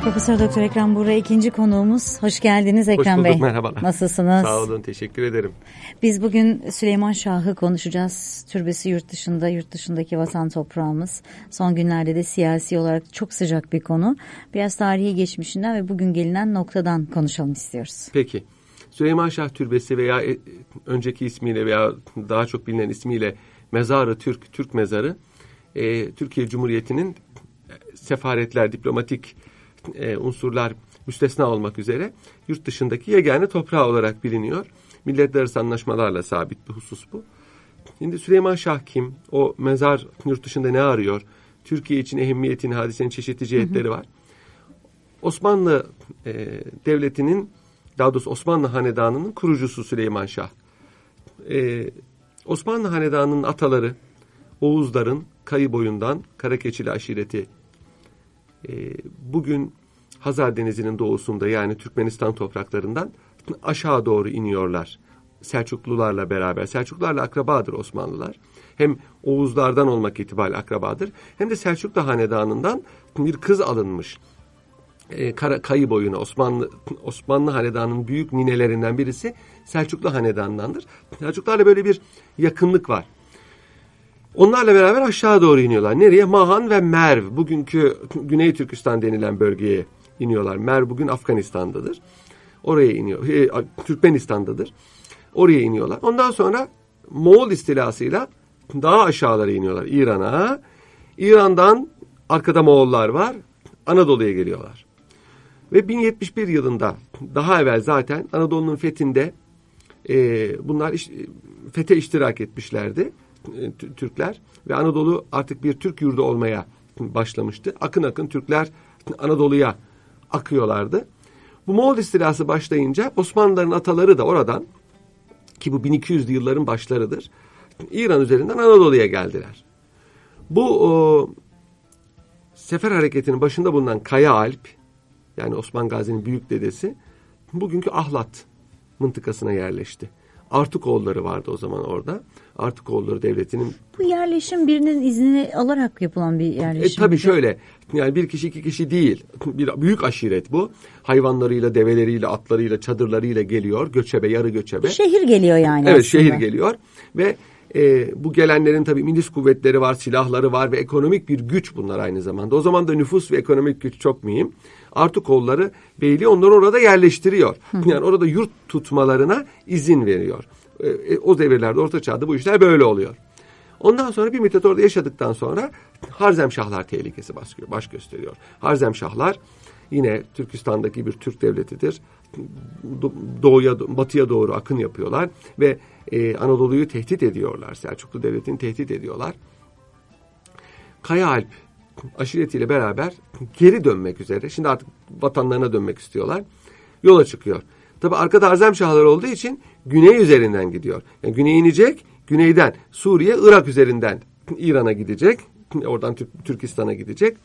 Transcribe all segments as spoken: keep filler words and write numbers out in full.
Profesör Doktor Ekrem Buğra ikinci konuğumuz. Hoş geldiniz Ekrem Hoş bulduk, Bey. merhabalar. Nasılsınız? Sağ olun, teşekkür ederim. Biz bugün Süleyman Şah'ı konuşacağız. Türbesi yurt dışında, yurt dışındaki vatan toprağımız. Son günlerde de siyasi olarak çok sıcak bir konu. Biraz tarihi geçmişinden ve bugün gelinen noktadan konuşalım istiyoruz. Peki, Süleyman Şah Türbesi veya önceki ismiyle veya daha çok bilinen ismiyle Mezarı Türk, Türk Mezarı, e, Türkiye Cumhuriyeti'nin sefaretler, diplomatik e, unsurlar müstesna olmak üzere yurt dışındaki yegane toprağı olarak biliniyor. Milletler arası anlaşmalarla sabit bir husus bu. Şimdi Süleyman Şah kim? O mezar yurt dışında ne arıyor? Türkiye için ehemmiyetin, hadisenin çeşitli cihetleri var. Osmanlı e, Devleti'nin, daha doğrusu Osmanlı Hanedanı'nın kurucusu Süleyman Şah. E, Osmanlı Hanedanı'nın ataları Oğuzların Kayıboyundan Karakeçili aşireti e, bugün Hazar Denizi'nin doğusunda, yani Türkmenistan topraklarından aşağı doğru iniyorlar. Selçuklularla beraber. Selçuklularla akrabadır Osmanlılar. Hem Oğuzlardan olmak itibariyle akrabadır, hem de Selçuklu Hanedanı'ndan bir kız alınmış. E, Kayıboyuna, Osmanlı Osmanlı Hanedanı'nın büyük ninelerinden birisi Selçuklu Hanedanı'ndandır. Selçuklularla böyle bir yakınlık var. Onlarla beraber aşağı doğru iniyorlar. Nereye? Mahan ve Merv. Bugünkü Güney Türkistan denilen bölgeye iniyorlar. Merv bugün Afganistan'dadır. Oraya iniyor. E, Türkmenistan'dadır. Oraya iniyorlar. Ondan sonra Moğol istilasıyla daha aşağılara iniyorlar. İran'a. İran'dan arkada Moğollar var. Anadolu'ya geliyorlar. Ve bin yetmiş bir yılında, daha evvel zaten Anadolu'nun fethinde e, bunlar iş, fethe iştirak etmişlerdi. Türkler ve Anadolu artık bir Türk yurdu olmaya başlamıştı. Akın akın Türkler Anadolu'ya akıyorlardı. Bu Moğol istilası başlayınca Osmanlıların ataları da oradan, ki bu bin iki yüzlü yılların başlarıdır, İran üzerinden Anadolu'ya geldiler. Bu o, sefer hareketinin başında bulunan Kaya Alp, yani Osman Gazi'nin büyük dedesi, bugünkü Ahlat mıntıkasına yerleşti. Artukoğulları vardı o zaman orada. Artukoğulları devletinin... Bu yerleşim birinin iznini alarak yapılan bir yerleşim. E, tabii şöyle, yani bir kişi iki kişi değil. Bir büyük aşiret bu. Hayvanlarıyla, develeriyle, atlarıyla, çadırlarıyla geliyor. Göçebe, yarı göçebe. Bir şehir geliyor yani Evet, aslında. şehir geliyor. Ve e, bu gelenlerin tabii milis kuvvetleri var, silahları var ve ekonomik bir güç bunlar aynı zamanda. O zaman da nüfus ve ekonomik güç çok mühim. Artukoğulları beyliği onları orada yerleştiriyor. Hı. Yani orada yurt tutmalarına izin veriyor. E, o devirlerde, Orta Çağ'da bu işler böyle oluyor. Ondan sonra bir müddet orada yaşadıktan sonra Harzemşahlar tehlikesi baş gösteriyor. Harzemşahlar yine Türkistan'daki bir Türk devletidir. Doğuya, batıya doğru akın yapıyorlar ve e, Anadolu'yu tehdit ediyorlar. Selçuklu devletini tehdit ediyorlar. Kaya Alp aşiretiyle beraber geri dönmek üzere, şimdi artık vatanlarına dönmek istiyorlar, yola çıkıyor. Tabi arkada Harzemşahlar olduğu için güney üzerinden gidiyor. Yani güneye inecek, güneyden Suriye, Irak üzerinden İran'a gidecek, oradan Türk, Türkistan'a gidecek.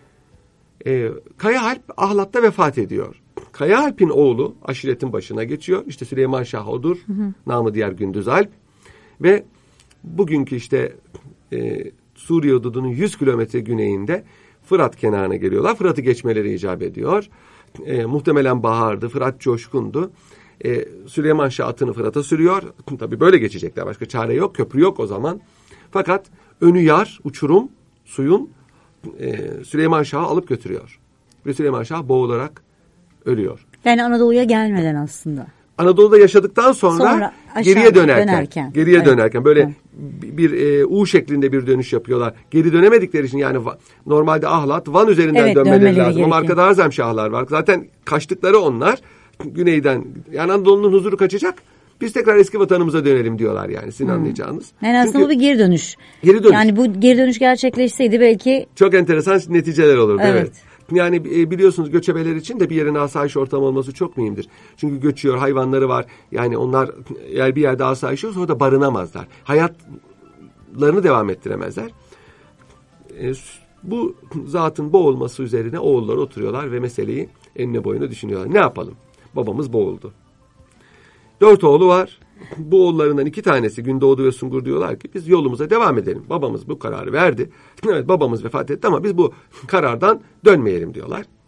Ee, Kaya Alp Ahlat'ta vefat ediyor. Kaya Alp'in oğlu aşiretin başına geçiyor. İşte Süleyman Şah odur, hı hı. namı diğer Gündüz Alp. Ve bugünkü işte e, Suriye hududunun yüz kilometre güneyinde Fırat kenarına geliyorlar. Fırat'ı geçmeleri icap ediyor. E, muhtemelen bahardı, Fırat coşkundu. E, Süleyman Şah atını Fırat'a sürüyor. Tabii böyle geçecekler, başka çare yok, köprü yok o zaman. Fakat önü yar, uçurum, suyun e, Süleyman Şah'ı alıp götürüyor. Ve Süleyman Şah boğularak ölüyor. Yani Anadolu'ya gelmeden aslında. Anadolu'da yaşadıktan sonra, sonra geriye dönerken, dönerken geriye evet. dönerken böyle evet. bir, bir e, U şeklinde bir dönüş yapıyorlar. Geri dönemedikleri için, yani normalde Ahlat, Van üzerinden evet, dönmeleri lazım. Gerekiyor. Ama arkada Harzemşahlar var. Zaten kaçtıkları onlar güneyden, yani Anadolu'nun huzuru kaçacak. Biz tekrar eski vatanımıza dönelim diyorlar, yani sizin hmm. anlayacağınız. Yani aslında Çünkü, bu bir geri dönüş. Geri dönüş. Yani bu geri dönüş gerçekleşseydi belki çok enteresan neticeler olurdu. Evet. evet. Yani biliyorsunuz göçebeler için de bir yerin asayiş ortamı olması çok mühimdir. Çünkü göçüyor, hayvanları var. Yani onlar eğer bir yerde asayiş olursa orada barınamazlar. Hayatlarını devam ettiremezler. E, bu zatın boğulması üzerine oğullar oturuyorlar ve meseleyi enine boyuna düşünüyorlar. Ne yapalım? Babamız boğuldu. Dört oğlu var. Bu oğullarından iki tanesi Gündoğdu ve Sungur diyorlar ki biz yolumuza devam edelim. Babamız bu kararı verdi. Evet, babamız vefat etti ama biz bu karardan dönmeyelim diyorlar.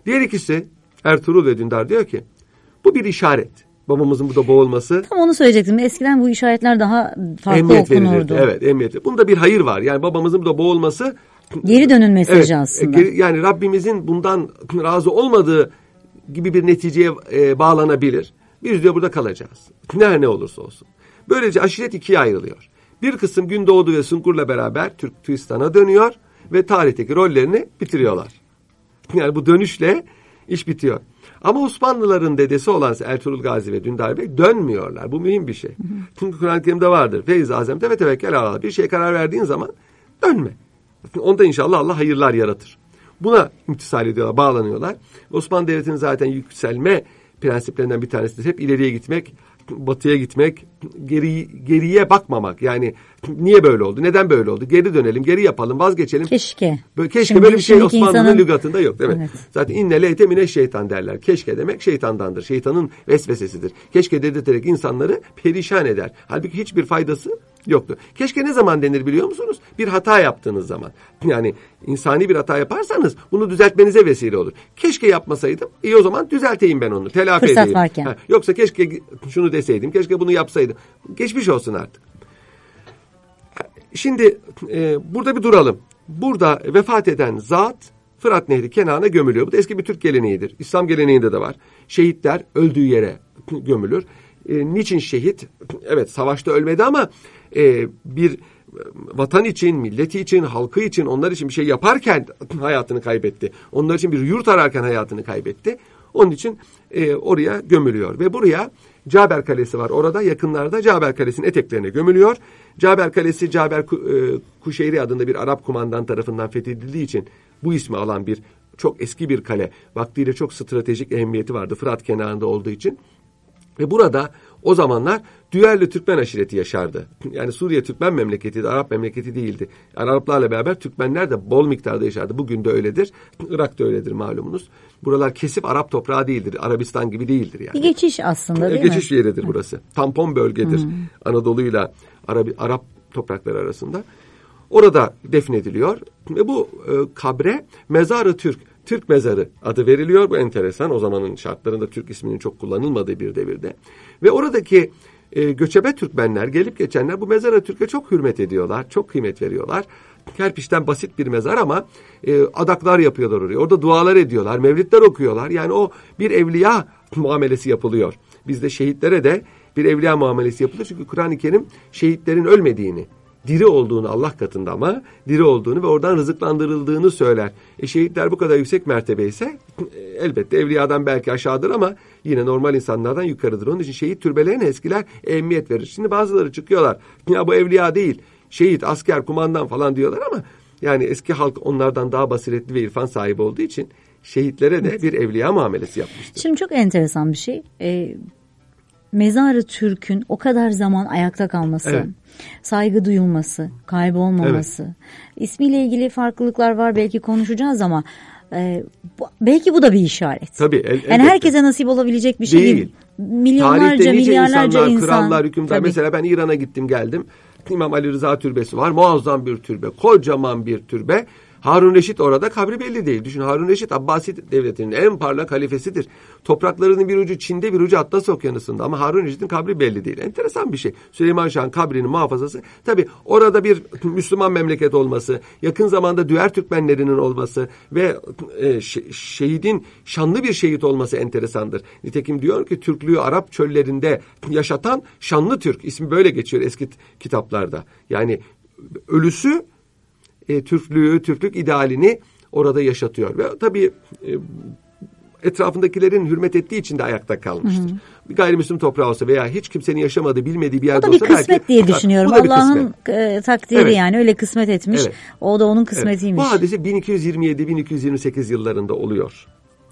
Diğer ikisi Ertuğrul ve Dündar diyor ki bu bir işaret. Babamızın burada boğulması. Tam onu söyleyecektim. Eskiden bu işaretler daha farklı emniyet okunurdu. Verilirdi. Evet, emniyet. Bunda bir hayır var. Yani babamızın burada boğulması geri dönün mesajı evet, aslında. Yani Rabbimizin bundan razı olmadığı gibi bir neticeye e, bağlanabilir. Biz diyor burada kalacağız. Ne ne olursa olsun. Böylece aşiret ikiye ayrılıyor. Bir kısım Gündoğdu ve Sungur'la beraber Türk Türkistan'a dönüyor ve tarihteki rollerini bitiriyorlar. Yani bu dönüşle iş bitiyor. Ama Osmanlıların dedesi olan Ertuğrul Gazi ve Dündar Bey dönmüyorlar. Bu mühim bir şey. Hı hı. Çünkü Kur'an-ı Kerim'de vardır. Feyz-i Azem'de ve tevekkel Allah. Bir şeye karar verdiğin zaman dönme. Onda inşallah Allah hayırlar yaratır. Buna imtisal ediyorlar, bağlanıyorlar. Osmanlı Devleti'nin zaten yükselme prensiplerinden bir tanesidir. Hep ileriye gitmek, batıya gitmek, geri, geriye bakmamak. Yani niye böyle oldu, neden böyle oldu? Geri dönelim, geri yapalım, vazgeçelim. Keşke. Böyle, keşke Şimdi, böyle bir şey Osmanlı'nın insanın... lügatında yok değil mi? Evet. Zaten inne leyte mine şeytan derler. Keşke demek şeytandandır. Şeytanın vesvesesidir. Keşke dedirterek insanları perişan eder. Halbuki hiçbir faydası yoktu. Keşke ne zaman denir biliyor musunuz? Bir hata yaptığınız zaman. Yani insani bir hata yaparsanız bunu düzeltmenize vesile olur. Keşke yapmasaydım. İyi o zaman düzelteyim ben onu. Telafi Fırsat edeyim. varken. Ha, yoksa keşke şunu deseydim. Keşke bunu yapsaydım. Geçmiş olsun artık. Şimdi e, burada bir duralım. Burada vefat eden zat Fırat Nehri kenarına gömülüyor. Bu da eski bir Türk geleneğidir. İslam geleneğinde de var. Şehitler öldüğü yere gömülür. E, niçin şehit? Evet, savaşta ölmedi ama e, bir vatan için, milleti için, halkı için, onlar için bir şey yaparken hayatını kaybetti. Onlar için bir yurt ararken hayatını kaybetti. Onun için e, oraya gömülüyor. Ve buraya Caber Kalesi var. Orada yakınlarda Caber Kalesi'nin eteklerine gömülüyor. Caber Kalesi, Caber Kuşeyri adında bir Arap kumandan tarafından fethedildiği için bu ismi alan bir çok eski bir kale. Vaktiyle çok stratejik ehemmiyeti vardı Fırat kenarında olduğu için. Ve burada o zamanlar Düverli Türkmen aşireti yaşardı. Yani Suriye Türkmen memleketiydi, Arap memleketi değildi. Yani Araplarla beraber Türkmenler de bol miktarda yaşardı. Bugün de öyledir. Irak da öyledir malumunuz. Buralar kesip Arap toprağı değildir. Arabistan gibi değildir yani. Bir geçiş aslında değil geçiş mi? Geçiş yeridir Hı. burası. Tampon bölgedir. Hı. Anadolu'yla Arap, Arap toprakları arasında. Orada defnediliyor. Ve bu e, kabre Mezar-ı Türk, Türk mezarı adı veriliyor. Bu enteresan. O zamanın şartlarında Türk isminin çok kullanılmadığı bir devirde. Ve oradaki e, göçebe Türkmenler, gelip geçenler bu Mezar-ı Türk'e çok hürmet ediyorlar. Çok kıymet veriyorlar. Kerpiçten basit bir mezar ama e, adaklar yapıyorlar oraya. Orada dualar ediyorlar, mevlidler okuyorlar. Yani o bir evliya muamelesi yapılıyor. Bizde şehitlere de bir evliya muamelesi yapılır. Çünkü Kur'an-ı Kerim şehitlerin ölmediğini, diri olduğunu Allah katında ama diri olduğunu ve oradan rızıklandırıldığını söyler. E şehitler bu kadar yüksek mertebe ise e, elbette evliyadan belki aşağıdır ama yine normal insanlardan yukarıdır. Onun için şehit türbelerine eskiler ehemmiyet verir. Şimdi bazıları çıkıyorlar. Ya bu evliya değil, şehit, asker, kumandan falan diyorlar ama yani eski halk onlardan daha basiretli ve irfan sahibi olduğu için şehitlere de bir evliya muamelesi yapmıştır. Şimdi çok enteresan bir şey. Ee, Mezar-ı Türk'ün o kadar zaman ayakta kalması, evet. saygı duyulması, kaybolmaması. Evet. İsmiyle ilgili farklılıklar var, belki konuşacağız ama e, bu, belki bu da bir işaret. Tabii. El, yani herkese nasip olabilecek bir şey değil. değil. Milyonlarca, milyarlarca insanlar, insan. Krallar, hükümdar. Mesela ben İran'a gittim geldim. İmam Ali Rıza Türbesi var. Muazzam bir türbe. Kocaman bir türbe. Harun Reşit orada, kabri belli değil. Düşün, Harun Reşit Abbasi devletinin en parlak halifesidir. Topraklarının bir ucu Çin'de, bir ucu Atlas Okyanusu'nda ama Harun Reşit'in kabri belli değil. Enteresan bir şey. Süleyman Şah'ın kabrinin muhafazası. Tabii orada bir Müslüman memleket olması, yakın zamanda Düver Türkmenlerinin olması ve e, şehidin şanlı bir şehit olması enteresandır. Nitekim diyor ki Türklüğü Arap çöllerinde yaşatan şanlı Türk. İsmi böyle geçiyor eski kitaplarda. Yani ölüsü E, Türklüğü, Türklük idealini orada yaşatıyor. Ve tabii e, etrafındakilerin hürmet ettiği için de ayakta kalmıştır. Hı hı. Bir gayrimüslim toprağı olsa veya hiç kimsenin yaşamadığı, bilmediği bir yerde olsa belki... O da bir kısmet belki, diye düşünüyorum. Allah'ın e, takdiri evet. yani öyle kısmet etmiş. Evet. O da onun kısmetiymiş. Evet. Bu hadise bin iki yüz yirmi yedi bin iki yüz yirmi sekiz yıllarında oluyor.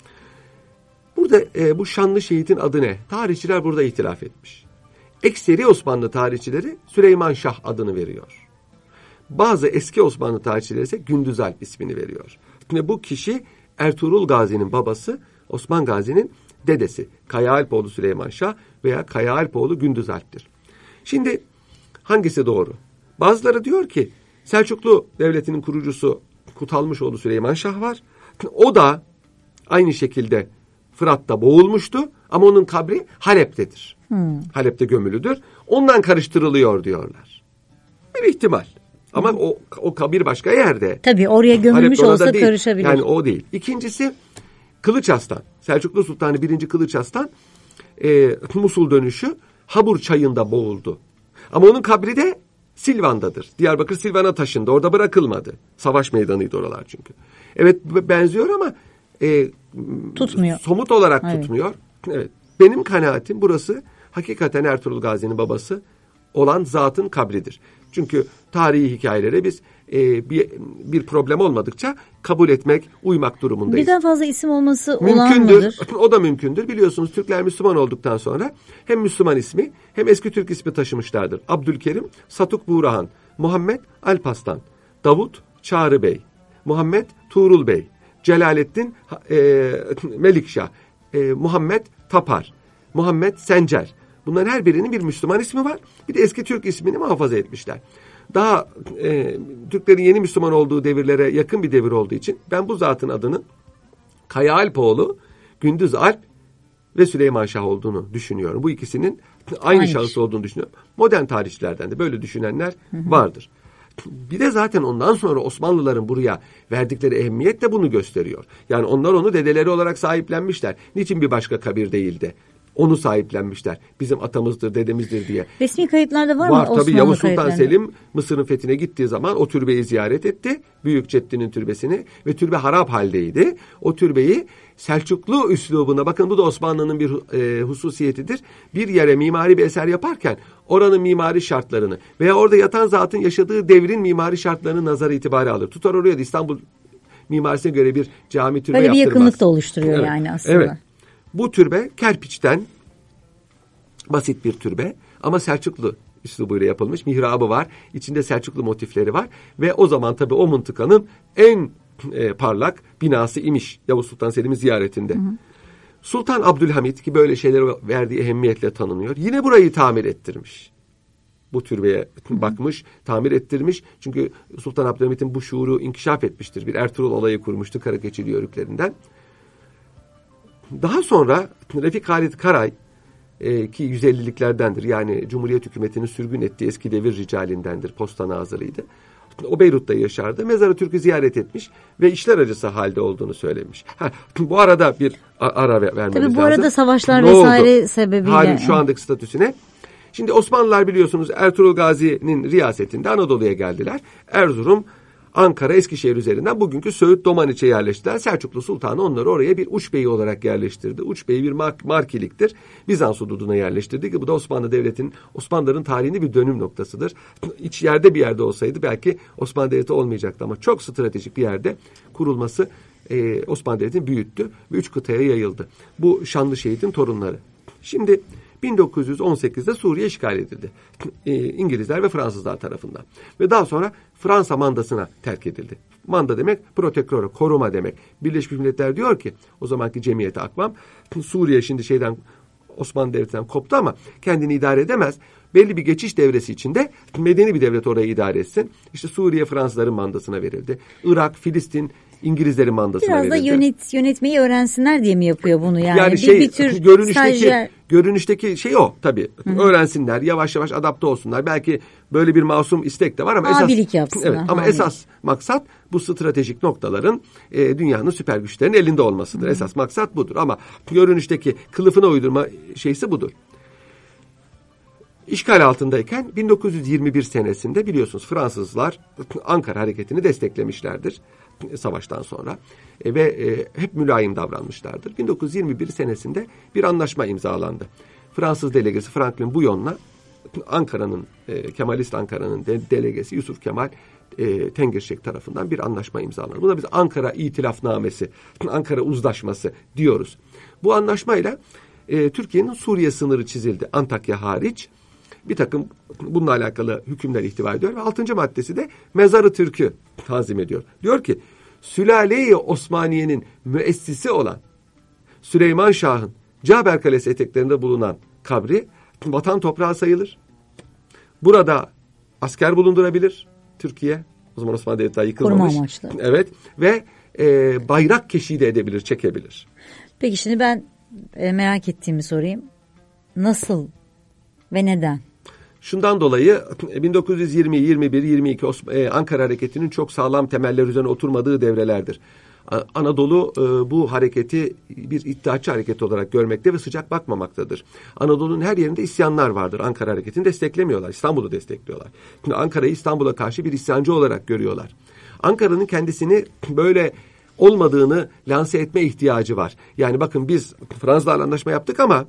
Burada e, bu şanlı şehitin adı ne? Tarihçiler burada ihtilaf etmiş. Ekseri Osmanlı tarihçileri Süleyman Şah adını veriyor. Bazı eski Osmanlı tarihçileri ise Gündüz Alp ismini veriyor. Ve bu kişi Ertuğrul Gazi'nin babası, Osman Gazi'nin dedesi. Kaya Alpoğlu Süleyman Şah veya Kaya Alpoğlu Gündüz Alp'tir. Şimdi hangisi doğru? Bazıları diyor ki Selçuklu Devleti'nin kurucusu Kutalmışoğlu Süleyman Şah var. O da aynı şekilde Fırat'ta boğulmuştu ama onun kabri Halep'tedir. Hmm. Halep'te gömülüdür. Ondan karıştırılıyor diyorlar. Bir ihtimal. Ama hmm. o, o kabir başka yerde. Tabii oraya gömülmüş olsa değil. Karışabilir. Yani o değil. İkincisi Kılıç Arslan. Selçuklu Sultanı birinci Kılıç Arslan e, Musul dönüşü Habur çayında boğuldu. Ama onun kabri de Silvan'dadır. Diyarbakır Silvan'a taşındı. Orada bırakılmadı. Savaş meydanıydı oralar çünkü. Evet benziyor ama e, tutmuyor. Somut olarak evet. tutmuyor. Evet. Benim kanaatim burası hakikaten Ertuğrul Gazi'nin babası olan zatın kabridir. Çünkü tarihi hikayelere biz e, bir, bir problem olmadıkça kabul etmek, uymak durumundayız. Birden fazla isim olması mümkündür, olağan mıdır? O da mümkündür. Biliyorsunuz Türkler Müslüman olduktan sonra hem Müslüman ismi hem eski Türk ismi taşımışlardır. Abdülkerim, Satuk Buğrahan, Muhammed Alparslan, Davut Çağrı Bey, Muhammed Tuğrul Bey, Celalettin e, Melikşah, e, Muhammed Tapar, Muhammed Sencer. Bunların her birinin bir Müslüman ismi var. Bir de eski Türk ismini muhafaza etmişler. Daha e, Türklerin yeni Müslüman olduğu devirlere yakın bir devir olduğu için ben bu zatın adının Kaya Alpoğlu, Gündüz Alp ve Süleyman Şah olduğunu düşünüyorum. Bu ikisinin aynı Aynı. şahıs olduğunu düşünüyorum. Modern tarihçilerden de böyle düşünenler hı hı. vardır. Bir de zaten ondan sonra Osmanlıların buraya verdikleri ehemmiyet de bunu gösteriyor. Yani onlar onu dedeleri olarak sahiplenmişler. Niçin bir başka kabir değildi? Onu sahiplenmişler. Bizim atamızdır, dedemizdir diye. Resmi kayıtlarda var, var mı? Var tabii. Yavuz Sultan Selim Mısır'ın fethine gittiği zaman o türbeyi ziyaret etti. Büyük Ceddin'in türbesini ve türbe harap haldeydi. O türbeyi Selçuklu üslubuna, bakın bu da Osmanlı'nın bir e, hususiyetidir. Bir yere mimari bir eser yaparken oranın mimari şartlarını veya orada yatan zatın yaşadığı devrin mimari şartlarını nazara itibari alır. Tutar oraya da İstanbul mimarisine göre bir cami türbe yaptırmaz. Böyle bir yaptırmaz. yakınlık da oluşturuyor evet. yani aslında. Evet. Bu türbe kerpiçten basit bir türbe ama Selçuklu üslubuyla yapılmış. Mihrabı var. İçinde Selçuklu motifleri var. Ve o zaman tabii o mıntıkanın en e, parlak binası imiş Yavuz Sultan Selim'in ziyaretinde. Hı hı. Sultan Abdülhamit ki böyle şeylere verdiği ehemmiyetle tanınıyor. Yine burayı tamir ettirmiş. Bu türbeye hı hı. bakmış, tamir ettirmiş. Çünkü Sultan Abdülhamit'in bu şuuru inkişaf etmiştir. Bir Ertuğrul olayı kurmuştu Karakeçili yörüklerinden. Daha sonra Refik Halit Karay e, ki yüz elliliklerdendir. Yani Cumhuriyet hükümetinin sürgün ettiği eski devir ricalindendir. Posta nazırıydı. O Beyrut'ta yaşardı. Mezarı Türk'ü ziyaret etmiş ve işler acısı halde olduğunu söylemiş. Ha, bu arada bir ara vermemiz lazım. Tabii bu lazım. Arada savaşlar ne vesaire oldu? sebebiyle. Halin şu andaki statüsüne. Şimdi Osmanlılar biliyorsunuz Ertuğrul Gazi'nin riyasetinde Anadolu'ya geldiler. Erzurum, Ankara, Eskişehir üzerinden bugünkü Söğüt, Domaniç'e yerleştiler. Selçuklu Sultanı onları oraya bir uç beyi olarak yerleştirdi. Uç beyi bir mark, markiliktir. Bizans hududuna yerleştirdi ki bu da Osmanlı Devleti'nin, Osmanlıların tarihinde bir dönüm noktasıdır. İç yerde bir yerde olsaydı belki Osmanlı Devleti olmayacaktı ama çok stratejik bir yerde kurulması e, Osmanlı Devleti'ni büyüttü ve üç kıtaya yayıldı. Bu şanlı şehidin torunları. Şimdi bin dokuz yüz on sekizde Suriye işgal edildi. E, İngilizler ve Fransızlar tarafından. Ve daha sonra Fransa mandasına terk edildi. Manda demek protektör, koruma demek. Birleşmiş Milletler diyor ki o zamanki cemiyete akvam Suriye şimdi şeyden Osmanlı Devleti'nden koptu ama kendini idare edemez. Belli bir geçiş devresi içinde medeni bir devlet orayı idare etsin. İşte Suriye Fransızların mandasına verildi. Irak, Filistin İngilizlerin mandasına Biraz verildi. Biraz da yönet, yönetmeyi öğrensinler diye mi yapıyor bunu yani? Yani bir, şey bir tür görünüşteki stajyer... görünüşteki şey o tabii. Hı-hı. Öğrensinler, yavaş yavaş adapte olsunlar. Belki böyle bir masum istek de var ama Abilik esas yapsınlar. Evet, ama abilik. Esas maksat bu stratejik noktaların e, dünyanın süper güçlerinin elinde olmasıdır. Hı-hı. Esas maksat budur ama görünüşteki kılıfına uydurma şeysi budur. İşgal altındayken bin dokuz yüz yirmi bir senesinde biliyorsunuz Fransızlar Ankara hareketini desteklemişlerdir savaştan sonra e, ve e, hep mülayim davranmışlardır. bin dokuz yüz yirmi bir senesinde bir anlaşma imzalandı. Fransız delegesi Franklin Bouillon'la Ankara'nın e, Kemalist Ankara'nın de, delegesi Yusuf Kemal e, Tengirşek tarafından bir anlaşma imzalandı. Buna biz Ankara İtilafnamesi, Ankara Uzlaşması diyoruz. Bu anlaşmayla e, Türkiye'nin Suriye sınırı çizildi. Antakya hariç. Bir takım bununla alakalı hükümler ihtiva ediyor. Ve altıncı maddesi de Mezarı Türk'ü tanzim ediyor. Diyor ki Sülale-i Osmaniye'nin müessisi olan Süleyman Şah'ın Caber Kalesi eteklerinde bulunan kabri vatan toprağı sayılır. Burada asker bulundurabilir Türkiye. O zaman Osmanlı Devleti daha yıkılmamış. Koruma amaçlı. Evet ve e, bayrak keşidi edebilir, çekebilir. Peki şimdi ben e, merak ettiğimi sorayım. Nasıl ve neden? Şundan dolayı bin dokuz yüz yirmi, yirmi bir, yirmi iki Ankara Hareketi'nin çok sağlam temeller üzerine oturmadığı devrelerdir. Anadolu bu hareketi bir iddiaçı hareket olarak görmekte ve sıcak bakmamaktadır. Anadolu'nun her yerinde isyanlar vardır. Ankara Hareketi'ni desteklemiyorlar. İstanbul'u destekliyorlar. Şimdi Ankara'yı İstanbul'a karşı bir isyancı olarak görüyorlar. Ankara'nın kendisini böyle olmadığını lanse etme ihtiyacı var. Yani bakın biz Fransızlarla anlaşma yaptık ama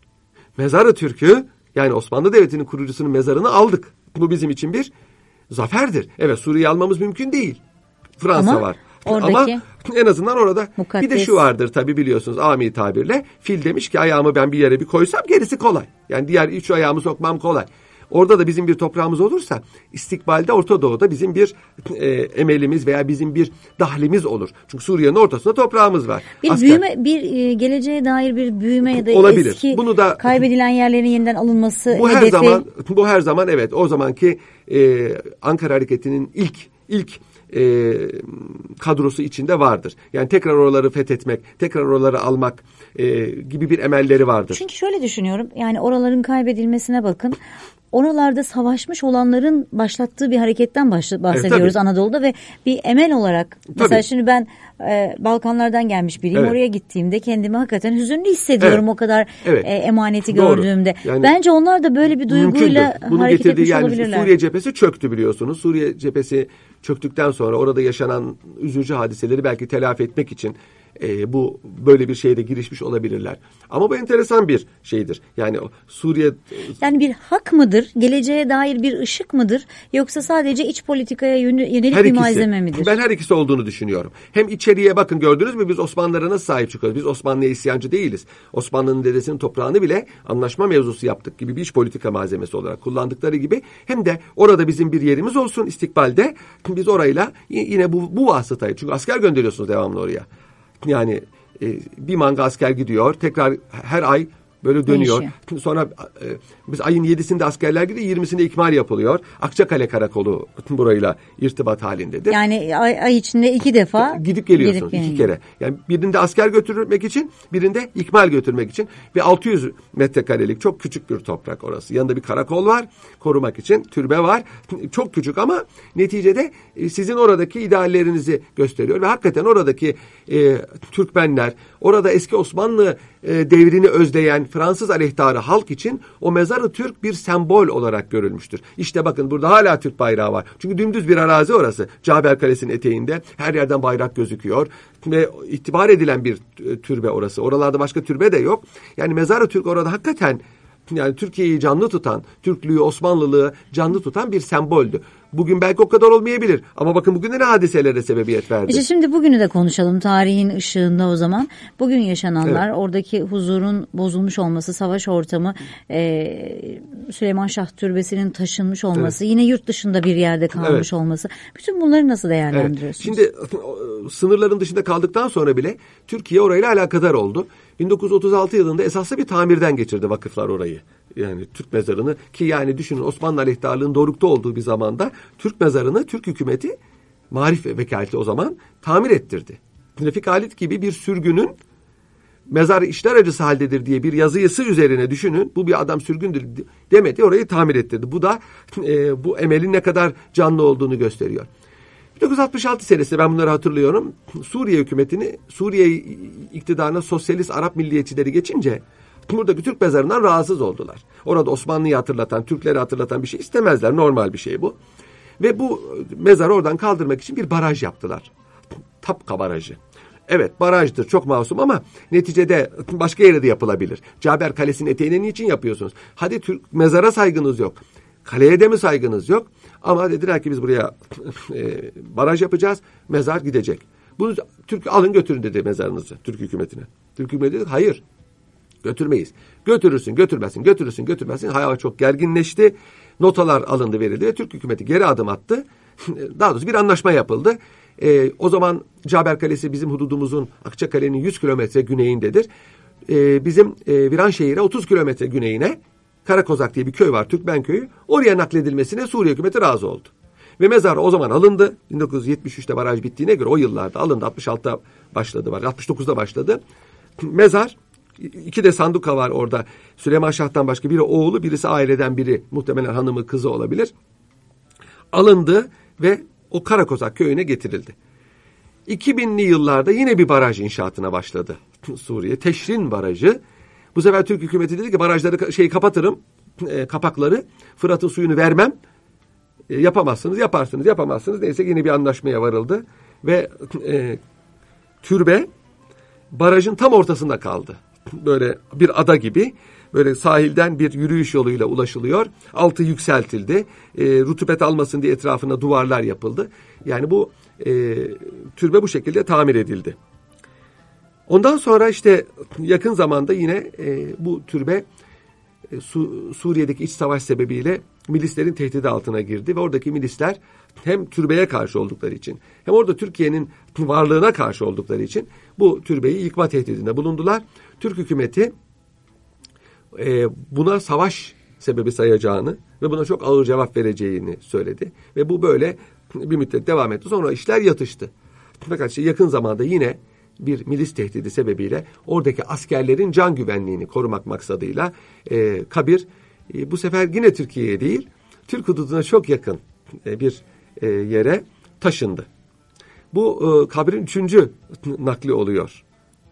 Mezarı Türk'ü, yani Osmanlı Devleti'nin kurucusunun mezarını aldık. Bu bizim için bir zaferdir. Evet, Suriye'yi almamız mümkün değil. Fransa ama var. oradaki ama en azından orada mukaddes. Bir de şu vardır tabii, biliyorsunuz, ami tabirle. Fil demiş ki ayağımı ben bir yere bir koysam gerisi kolay. Yani diğer üç ayağımı sokmam kolay. Orada da bizim bir toprağımız olursa istikbalde Orta Doğu'da bizim bir e, emelimiz veya bizim bir dahlimiz olur. Çünkü Suriye'nin ortasında toprağımız var. Bir Asker, büyüme, bir e, geleceğe dair bir büyüme ya da olabilir. Eski Bunu da, kaybedilen yerlerin yeniden alınması bu hedefi. her zaman bu her zaman evet, o zamanki e, Ankara Hareketi'nin ilk ilk e, kadrosu içinde vardır. Yani tekrar oraları fethetmek, tekrar oraları almak e, gibi bir emelleri vardır. Çünkü şöyle düşünüyorum, yani oraların kaybedilmesine bakın. Oralarda savaşmış olanların başlattığı bir hareketten bahsediyoruz, evet, Anadolu'da ve bir emel olarak. Mesela tabii. Şimdi ben e, Balkanlardan gelmiş biriyim. Evet. Oraya gittiğimde kendimi hakikaten hüzünlü hissediyorum, evet, o kadar evet. e, emaneti doğru. Gördüğümde. Yani, bence onlar da böyle bir duyguyla hareket etmiş yani olabilirler. Suriye cephesi çöktü biliyorsunuz. Suriye cephesi çöktükten sonra orada yaşanan üzücü hadiseleri belki telafi etmek için E, bu böyle bir şeyde girişmiş olabilirler. Ama bu enteresan bir şeydir. Yani Suriye... Yani bir hak mıdır? Geleceğe dair bir ışık mıdır? Yoksa sadece iç politikaya yönelik her bir ikisi. Malzeme midir? Ben her ikisi olduğunu düşünüyorum. Hem içeriye bakın, gördünüz mü biz Osmanlılara nasıl sahip çıkıyoruz? Biz Osmanlı'ya isyancı değiliz. Osmanlı'nın dedesinin toprağını bile anlaşma mevzusu yaptık gibi bir iç politika malzemesi olarak kullandıkları gibi, hem de orada bizim bir yerimiz olsun istikbalde. Biz orayla yine bu, bu vasıtayı, çünkü asker gönderiyorsunuz devamlı oraya. Yani e, bir manga asker gidiyor, tekrar her ay böyle dönüyor. Değişiyor. Sonra e, biz ayın yedisinde askerler gidiyor, yirmisinde ikmal yapılıyor. Akçakale Karakolu burayla irtibat halindedir. Yani ay, ay içinde iki defa gidip geliyorsunuz, gidip iki kere. Yani birinde asker götürmek için, birinde ikmal götürmek için ve altı yüz metrekarelik çok küçük bir toprak orası. Yanında bir karakol var, korumak için türbe var. Çok küçük ama neticede sizin oradaki ideallerinizi gösteriyor ve hakikaten oradaki e, Türkmenler, orada eski Osmanlı e, devrini özleyen Fransız aleyhtarı halk için o Mezarı Türk bir sembol olarak görülmüştür. İşte bakın burada hala Türk bayrağı var. Çünkü dümdüz bir arazi orası. Caber Kalesi'nin eteğinde her yerden bayrak gözüküyor. Ve itibar edilen bir türbe orası. Oralarda başka türbe de yok. Yani Mezarı Türk orada hakikaten, yani Türkiye'yi canlı tutan, Türklüğü, Osmanlılığı canlı tutan bir semboldü. Bugün belki o kadar olmayabilir. Ama bakın bugün de ne hadiselere sebebiyet verdi. İşte şimdi bugünü de konuşalım tarihin ışığında o zaman. Bugün yaşananlar, evet, oradaki huzurun bozulmuş olması, savaş ortamı, e, Süleyman Şah Türbesi'nin taşınmış olması, evet, yine yurt dışında bir yerde kalmış, evet, olması. Bütün bunları nasıl değerlendiriyorsunuz? Evet. Şimdi sınırların dışında kaldıktan sonra bile Türkiye orayla alakadar oldu. bin dokuz yüz otuz altı yılında esaslı bir tamirden geçirdi vakıflar orayı. Yani Türk mezarını, ki yani düşünün Osmanlı aleyhtarlığının dorukta olduğu bir zamanda Türk mezarını Türk hükümeti, Marif Vekaleti o zaman tamir ettirdi. Refik Halit gibi bir sürgünün mezarı işler acısı haldedir diye bir yazısı üzerine düşünün. Bu bir adam sürgündür demedi, orayı tamir ettirdi. Bu da e, bu emelin ne kadar canlı olduğunu gösteriyor. bin dokuz yüz altmış altı senesinde ben bunları hatırlıyorum. Suriye hükümetini, Suriye iktidarına sosyalist Arap milliyetçileri geçince buradaki Türk mezarından rahatsız oldular. Orada Osmanlı'yı hatırlatan, Türkleri hatırlatan bir şey istemezler. Normal bir şey bu. Ve bu mezarı oradan kaldırmak için bir baraj yaptılar. Tapka Barajı. Evet, barajdır, çok masum ama neticede başka yere de yapılabilir. Caber Kalesi'nin eteğine niçin yapıyorsunuz? Hadi Türk mezara saygınız yok. Kaleye de mi saygınız yok? Ama dediler ki biz buraya e, baraj yapacağız, mezar gidecek. Bunu Türk alın götürün dedi mezarınızı Türk hükümetine. Türk hükümeti dedi hayır, götürmeyiz. Götürürsün, götürmezsin, götürürsün, götürmezsin. Hava çok gerginleşti. Notalar alındı, verildi ve Türk hükümeti geri adım attı. Daha doğrusu bir anlaşma yapıldı. E, o zaman Caber Kalesi bizim hududumuzun Akçakale'nin yüz kilometre güneyindedir. E, bizim e, Viranşehir'e otuz kilometre güneyine Karakozak diye bir köy var, Türkmen köyü. Oraya nakledilmesine Suriye hükümeti razı oldu. Ve mezar o zaman alındı. bin dokuz yüz yetmiş üçte baraj bittiğine göre o yıllarda alındı. altmış altıda başladı. altmış dokuzda başladı. Mezar, iki de sanduka var orada. Süleyman Şah'tan başka biri oğlu, birisi aileden biri. Muhtemelen hanımı, kızı olabilir. Alındı ve o Karakozak köyüne getirildi. iki binli yıllarda yine bir baraj inşaatına başladı Suriye. Teşrin Barajı. Bu sefer Türk hükümeti dedi ki barajları şeyi kapatırım, e, kapakları, Fırat'ın suyunu vermem. E, yapamazsınız, yaparsınız, yapamazsınız. Neyse yine bir anlaşmaya varıldı ve e, türbe barajın tam ortasında kaldı. Böyle bir ada gibi, böyle sahilden bir yürüyüş yoluyla ulaşılıyor. Altı yükseltildi. E, rutubet almasın diye etrafına duvarlar yapıldı. Yani bu e, türbe bu şekilde tamir edildi. Ondan sonra işte yakın zamanda yine e, bu türbe e, Su, Suriye'deki iç savaş sebebiyle milislerin tehdidi altına girdi ve oradaki milisler hem türbeye karşı oldukları için hem orada Türkiye'nin varlığına karşı oldukları için bu türbeyi yıkma tehdidinde bulundular. Türk hükümeti e, buna savaş sebebi sayacağını ve buna çok ağır cevap vereceğini söyledi ve bu böyle bir müddet devam etti. Sonra işler yatıştı. Fakat işte yakın zamanda yine bir milis tehdidi sebebiyle oradaki askerlerin can güvenliğini korumak maksadıyla e, kabir e, bu sefer yine Türkiye'ye değil, Türk hududuna çok yakın e, bir e, yere taşındı. Bu e, kabrin üçüncü nakli oluyor.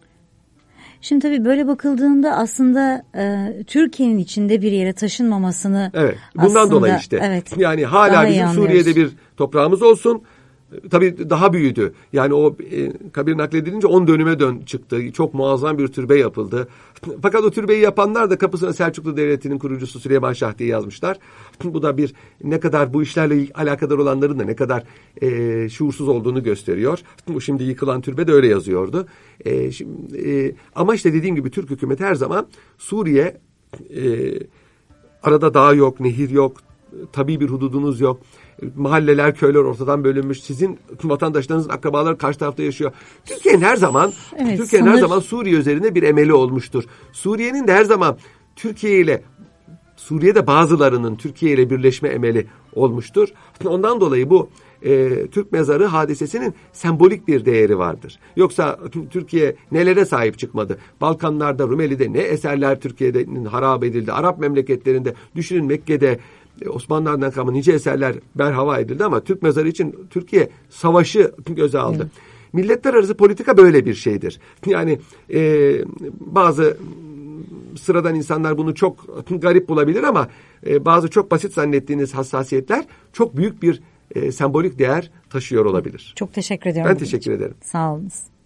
Şimdi tabii böyle bakıldığında aslında e, Türkiye'nin içinde bir yere taşınmamasını evet, bundan aslında, dolayı işte. Evet, yani hala bizim Suriye'de bir toprağımız olsun. Tabii daha büyüdü. Yani o e, kabir nakledilince on dönüme dön çıktı. Çok muazzam bir türbe yapıldı. Fakat o türbeyi yapanlar da kapısına Selçuklu Devleti'nin kurucusu Süleyman Şah diye yazmışlar. Bu da bir ne kadar bu işlerle alakadar olanların da ne kadar e, şuursuz olduğunu gösteriyor. Bu şimdi yıkılan türbe de öyle yazıyordu. E, şimdi, e, ama işte dediğim gibi Türk hükümeti her zaman Suriye e, arada dağ yok, nehir yok, tabii bir hududunuz yok. Mahalleler, köyler ortadan bölünmüş. Sizin vatandaşlarınızın akrabaları karşı tarafta yaşıyor. Türkiye'nin her zaman evet, Türkiye'nin sınır... her zaman Suriye üzerinde bir emeli olmuştur. Suriye'nin de her zaman Türkiye ile Suriye'de bazılarının Türkiye ile birleşme emeli olmuştur. Ondan dolayı bu e, Türk mezarı hadisesinin sembolik bir değeri vardır. Yoksa Türkiye nelere sahip çıkmadı? Balkanlarda, Rumeli'de ne eserler Türkiye'nin harap edildi. Arap memleketlerinde, düşünün Mekke'de Osmanlılardan kalma nice eserler berhava edildi ama Türk mezarı için Türkiye savaşı göze aldı. Evet. Milletler arası politika böyle bir şeydir. Yani e, bazı sıradan insanlar bunu çok garip bulabilir ama e, bazı çok basit zannettiğiniz hassasiyetler çok büyük bir e, sembolik değer taşıyor olabilir. Çok teşekkür ediyorum. Ben teşekkür ederim. Sağ olunuz.